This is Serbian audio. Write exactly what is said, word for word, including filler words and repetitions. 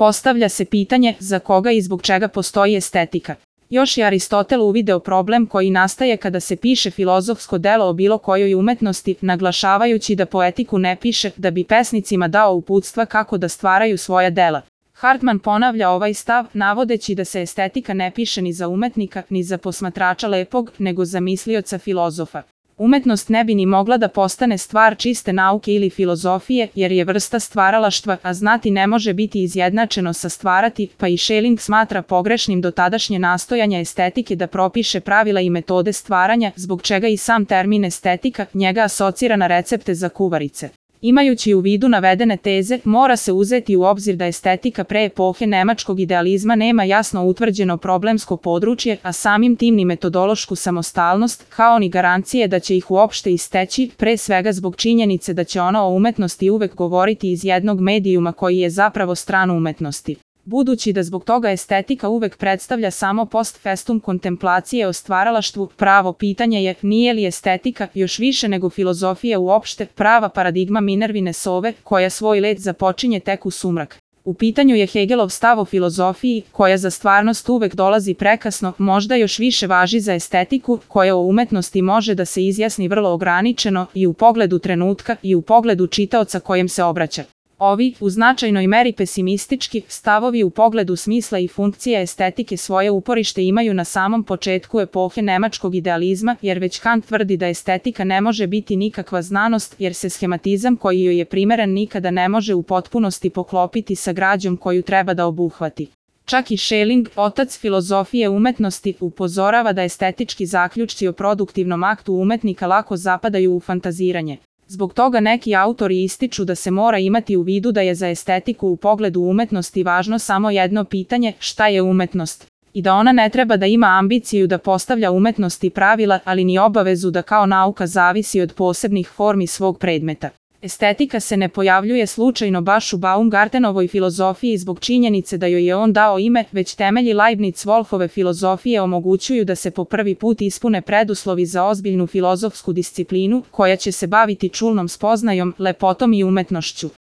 Postavlja se pitanje za koga i zbog čega postoji estetika. Još je Aristotel uvideo problem koji nastaje kada se piše filozofsko delo o bilo kojoj umetnosti, naglašavajući da poetiku ne piše da bi pesnicima dao uputstva kako da stvaraju svoja dela. Hartman ponavlja ovaj stav, navodeći da se estetika ne piše ni za umetnika, ni za posmatrača lepog, nego za mislioca filozofa. Umetnost ne bi ni mogla da postane stvar čiste nauke ili filozofije, jer je vrsta stvaralaštva, a znati ne može biti izjednačeno sa stvarati, pa i Schelling smatra pogrešnim dotadašnje nastojanja estetike da propiše pravila i metode stvaranja, zbog čega i sam termin estetika njega asocira na recepte za kuvarice. Imajući u vidu navedene teze, mora se uzeti u obzir da estetika pre epohe nemačkog idealizma nema jasno utvrđeno problemsko područje, a samim tim ni metodološku samostalnost, kao ni garancije da će ih uopšte isteći, pre svega zbog činjenice da će ona o umetnosti uvek govoriti iz jednog medijuma koji je zapravo stran umetnosti. Budući da zbog toga estetika uvek predstavlja samo post festum kontemplacije o stvaralaštvu, pravo pitanje je nije li estetika, još više nego filozofija uopšte, prava paradigma Minervine sove, koja svoj let započinje tek u sumrak. U pitanju je Hegelov stav o filozofiji, koja za stvarnost uvek dolazi prekasno, možda još više važi za estetiku, koja o umetnosti može da se izjasni vrlo ograničeno i u pogledu trenutka i u pogledu čitaoca kojem se obraća. Ovi, u značajnoj meri pesimistički, stavovi u pogledu smisla i funkcije estetike svoje uporište imaju na samom početku epohe nemačkog idealizma, jer već Kant tvrdi da estetika ne može biti nikakva znanost, jer se schematizam koji joj je primeren nikada ne može u potpunosti poklopiti sa građom koju treba da obuhvati. Čak i Schelling, otac filozofije umetnosti, upozorava da estetički zaključci o produktivnom aktu umetnika lako zapadaju u fantaziranje. Zbog toga neki autori ističu da se mora imati u vidu da je za estetiku u pogledu umetnosti važno samo jedno pitanje, šta je umetnost, i da ona ne treba da ima ambiciju da postavlja umetnosti pravila, ali ni obavezu da kao nauka zavisi od posebnih formi svog predmeta. Estetika se ne pojavljuje slučajno baš u Baumgartenovoj filozofiji zbog činjenice da joj je on dao ime, već temelji Leibniz-Wolfove filozofije omogućuju da se po prvi put ispune preduslovi za ozbiljnu filozofsku disciplinu, koja će se baviti čulnom spoznajom, lepotom i umetnošću.